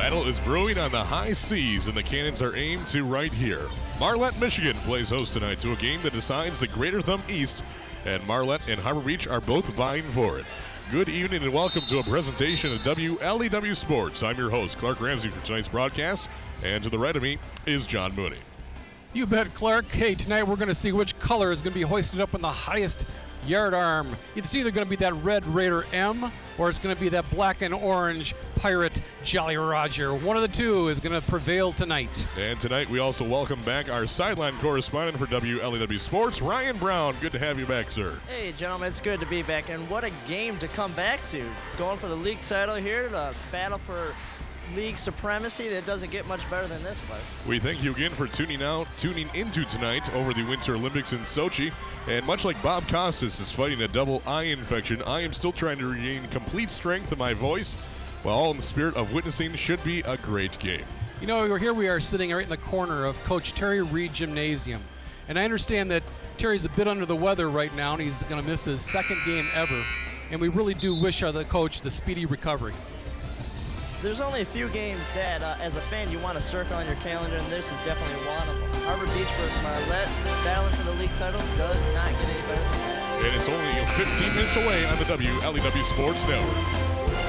battle is brewing on the high seas, and the cannons are aimed to right here. Marlette, Michigan plays host tonight to a game that decides the Greater Thumb East, and Marlette and Harbor Beach are both vying for it. Good evening and welcome to a presentation of WLEW Sports. I'm your host, Clark Ramsey, for tonight's broadcast, and to the right of me is John Mooney. You bet, Clark. Hey, tonight we're going to see which color is going to be hoisted up on the highest yard arm. It's either going to be that Red Raider M or it's going to be that black and orange Pirate Jolly Roger. One of the two is going to prevail tonight. And tonight we also welcome back our sideline correspondent for WLEW Sports, Ryan Brown. Good to have you back, sir. Hey, gentlemen, it's good to be back, and what a game to come back to. Going for the league title here, the battle for league supremacy. That doesn't get much better than this one. We thank you again for tuning into tonight over the Winter Olympics in Sochi. And much like Bob Costas is fighting a double eye infection, I am still trying to regain complete strength in my voice, while all in the spirit of witnessing should be a great game. You know, here we are sitting right in the corner of Coach Terry Reed Gymnasium. And I understand that Terry's a bit under the weather right now, and he's going to miss his second game ever. And we really do wish the coach the speedy recovery. There's only a few games that, as a fan, you want to circle on your calendar, and this is definitely one of them. Harbor Beach versus Marlette, battling for the league title, does not get any better than that. And it's only 15 minutes away on the WLEW Sports Network.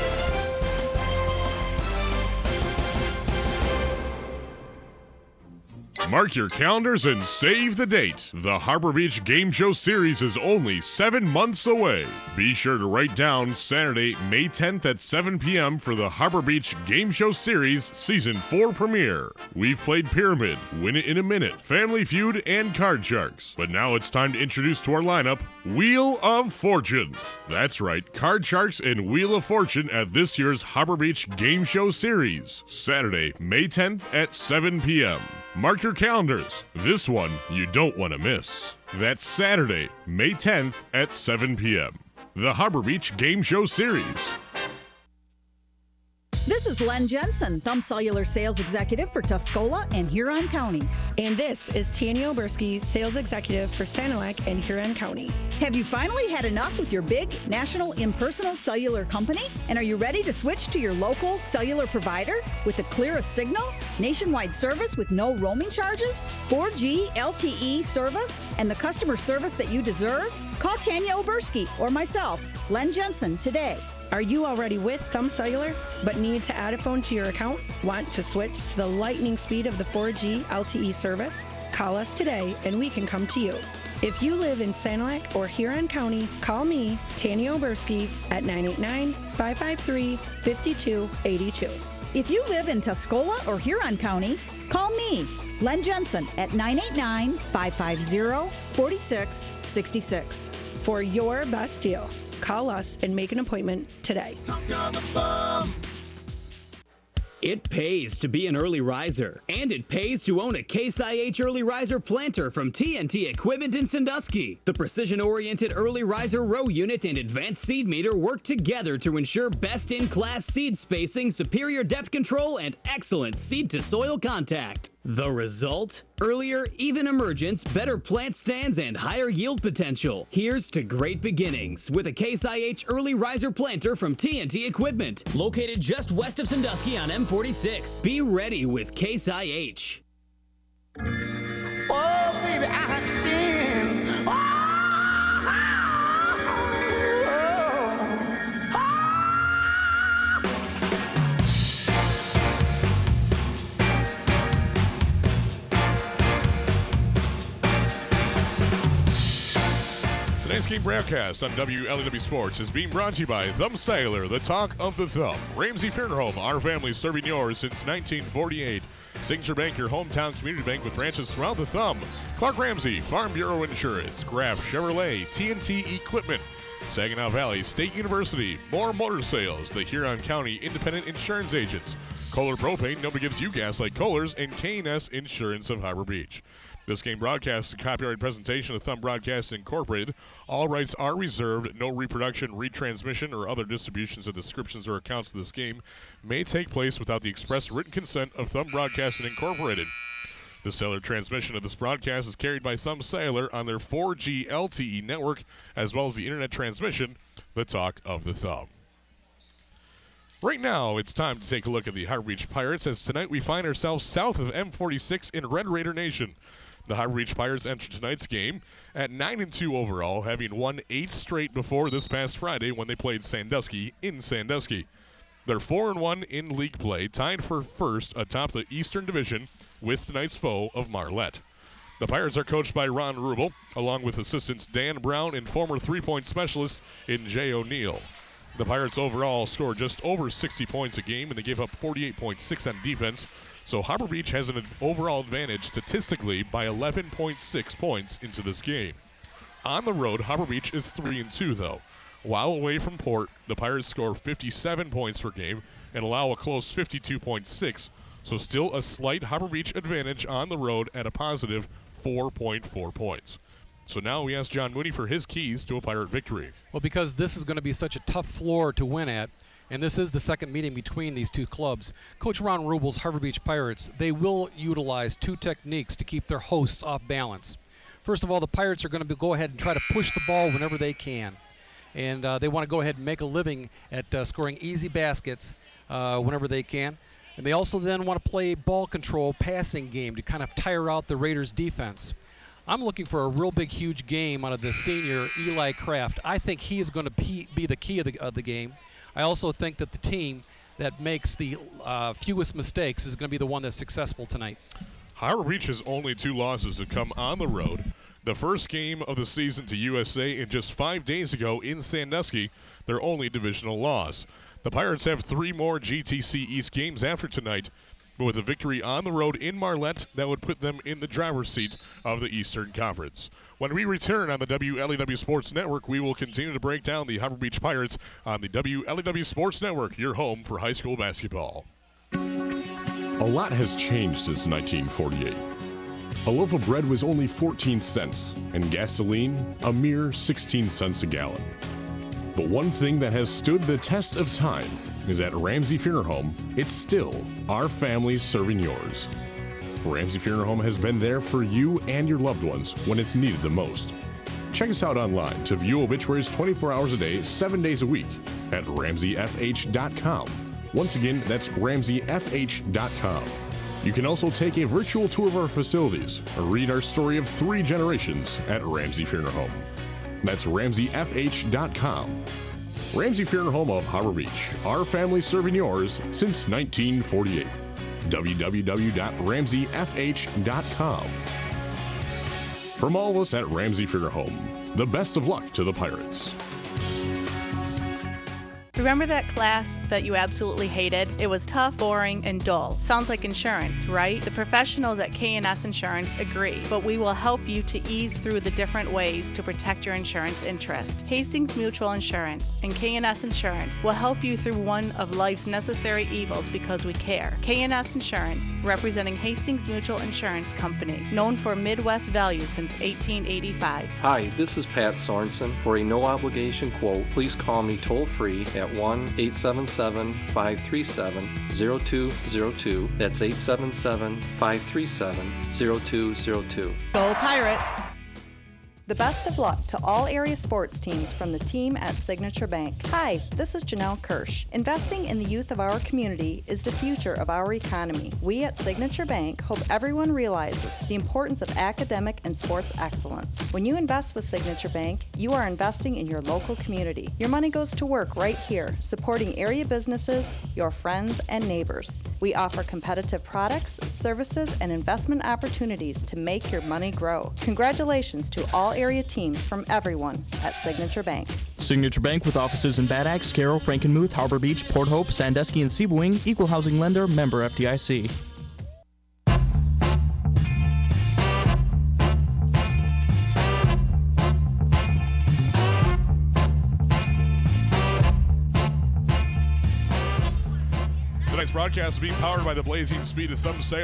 Mark your calendars and save the date. The Harbor Beach Game Show Series is only 7 months away. Be sure to write down Saturday, May 10th at 7 p.m. for the Harbor Beach Game Show Series Season 4 premiere. We've played Pyramid, Win It in a Minute, Family Feud, and Card Sharks. But now it's time to introduce to our lineup, Wheel of Fortune. That's right, Card Sharks and Wheel of Fortune at this year's Harbor Beach Game Show Series. Saturday, May 10th at 7 p.m. Mark your calendars. This one you don't want to miss. That's Saturday, May 10th at 7 p.m. The Harbor Beach Game Show Series. This is Len Jensen, Thumb Cellular Sales Executive for Tuscola and Huron counties. And this is Tanya Oberski, Sales Executive for Sanilac and Huron County. Have you finally had enough with your big national impersonal cellular company? And are you ready to switch to your local cellular provider with the clearest signal, nationwide service with no roaming charges, 4G LTE service, and the customer service that you deserve? Call Tanya Oberski or myself, Len Jensen, today. Are you already with Thumb Cellular but need to add a phone to your account? Want to switch to the lightning speed of the 4G LTE service? Call us today and we can come to you. If you live in Sanilac or Huron County, call me, Tanya Oberski, at 989-553-5282. If you live in Tuscola or Huron County, call me, Len Jensen, at 989-550-4666. For your best deal, call us and make an appointment today. It pays to be an early riser, and it pays to own a Case IH early riser planter from TNT Equipment in Sandusky. The precision-oriented early riser row unit and advanced seed meter work together to ensure best-in-class seed spacing, superior depth control, and excellent seed-to-soil contact. The result? Earlier, even emergence, better plant stands, and higher yield potential. Here's to great beginnings with a Case IH early riser planter from TNT Equipment, located just west of Sandusky on M46. Be ready with Case IH. Oh, baby, I have sinned. Today's game broadcast on WLEW Sports is being brought to you by Thumb Cellular, the talk of the thumb. Ramsey Funeral Home, our family serving yours since 1948. Signature Bank, your hometown community bank with branches throughout the thumb. Clark Ramsey, Farm Bureau Insurance, Graf Chevrolet, TNT Equipment, Saginaw Valley State University, More Motor Sales, the Huron County Independent Insurance Agents, Kohler Propane, nobody gives you gas like Kohler's, and K&S Insurance of Harbor Beach. This game broadcast is a copyrighted presentation of Thumb Broadcast Incorporated. All rights are reserved. No reproduction, retransmission, or other distributions of descriptions or accounts of this game may take place without the express written consent of Thumb Broadcasting Incorporated. The cellular transmission of this broadcast is carried by Thumb Cellular on their 4G LTE network, as well as the internet transmission, the talk of the thumb. Right now, it's time to take a look at the Harbor Beach Pirates, as tonight we find ourselves south of M46 in Red Raider Nation. The Harbor Beach Pirates enter tonight's game at 9-2 overall, having won 8 straight before this past Friday when they played Sandusky in Sandusky. They're 4-1 in league play, tied for first atop the Eastern Division with tonight's foe of Marlette. The Pirates are coached by Ron Rubel, along with assistants Dan Brown and former three-point specialist in Jay O'Neill. The Pirates overall scored just over 60 points a game, and they gave up 48.6 on defense, so Harbor Beach has an overall advantage statistically by 11.6 points into this game. On the road, Harbor Beach is 3-2, though. While away from Port, the Pirates score 57 points per game and allow a close 52.6, so still a slight Harbor Beach advantage on the road at a positive 4.4 points. So now we ask John Mooney for his keys to a Pirate victory. Well, because this is going to be such a tough floor to win at, and this is the second meeting between these two clubs, Coach Ron Rubel's Harbor Beach Pirates, they will utilize 2 techniques to keep their hosts off balance. First of all, the Pirates are going to go ahead and try to push the ball whenever they can. And they want to go ahead and make a living at scoring easy baskets whenever they can. And they also then want to play ball control passing game to kind of tire out the Raiders' defense. I'm looking for a real big, huge game out of the senior Eli Kraft. I think he is going to be the key of the game. I also think that the team that makes the fewest mistakes is going to be the one that's successful tonight. Harbor Beach's only 2 losses have come on the road. The first game of the season to USA in just 5 days ago in Sandusky, their only divisional loss. The Pirates have 3 more GTC East games after tonight, but with a victory on the road in Marlette, that would put them in the driver's seat of the Eastern Conference. When we return on the WLEW Sports Network, we will continue to break down the Harbor Beach Pirates on the WLEW Sports Network, your home for high school basketball. A lot has changed since 1948. A loaf of bread was only 14 cents, and gasoline a mere 16 cents a gallon. But one thing that has stood the test of time is at Ramsey Funeral Home, it's still our family serving yours. Ramsey Funeral Home has been there for you and your loved ones when it's needed the most. Check us out online to view obituaries 24 hours a day, 7 days a week at RamseyFH.com. Once again, that's RamseyFH.com. You can also take a virtual tour of our facilities or read our story of 3 generations at Ramsey Funeral Home. That's RamseyFH.com. Ramsey Funeral Home of Harbor Beach, our family serving yours since 1948. www.RamseyFH.com. From all of us at Ramsey Funeral Home, the best of luck to the Pirates. Remember that class that you absolutely hated? It was tough, boring, and dull. Sounds like insurance, right? The professionals at K&S Insurance agree, but we will help you to ease through the different ways to protect your insurance interest. Hastings Mutual Insurance and K&S Insurance will help you through one of life's necessary evils because we care. K&S Insurance, representing Hastings Mutual Insurance Company, known for Midwest values since 1885. Hi, this is Pat Sorensen. For a no-obligation quote, please call me toll-free at 1-877-537-0202. That's 877-537-0202. Go Pirates! The best of luck to all area sports teams from the team at Signature Bank. Hi, this is Janelle Kirsch. Investing in the youth of our community is the future of our economy. We at Signature Bank hope everyone realizes the importance of academic and sports excellence. When you invest with Signature Bank, you are investing in your local community. Your money goes to work right here, supporting area businesses, your friends, and neighbors. We offer competitive products, services, and investment opportunities to make your money grow. Congratulations to all area teams from everyone at Signature Bank. Signature Bank with offices in Bad Axe, Carroll, Frankenmuth, Harbor Beach, Port Hope, Sandusky, and Seaboing. Equal housing lender, member FDIC. Tonight's broadcast is being powered by the blazing speed of Thumb Sailor.